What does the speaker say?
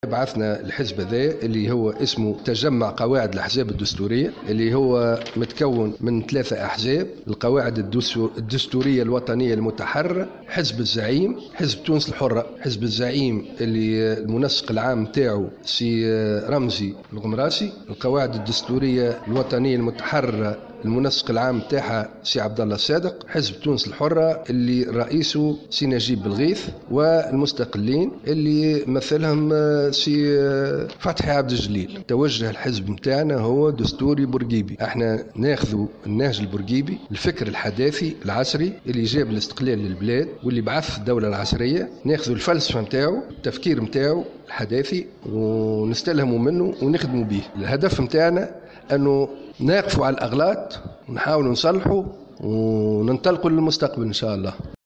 بعثنا الحزب هذا اللي هو اسمه تجمع قواعد الأحزاب الدستورية، اللي هو متكون من 3 أحزاب: القواعد الدستورية الوطنية المتحررة، حزب الزعيم، حزب تونس الحرة. حزب الزعيم اللي المنسق العام تاعو سي رمزي الغمراسي، القواعد الدستورية الوطنية المتحررة المنسق العام تاعها سي عبد الله الصادق، حزب تونس الحرة اللي رئيسه سي نجيب بالغيث، والمستقلين اللي مثلهم سي فتحي عبد الجليل. توجه الحزب متاعنا هو دستوري برقيبي، احنا ناخذوا النهج البرقيبي، الفكر الحداثي العصري اللي جاب الاستقلال للبلاد واللي بعث الدولة العصرية، ناخذوا الفلسفة متاعو، التفكير متاعو الحداثي، ونستلهموا منه ونخدموا به. الهدف متاعنا أنه نقفوا على الأغلاط ونحاولوا نصلحوا وننطلقوا للمستقبل إن شاء الله.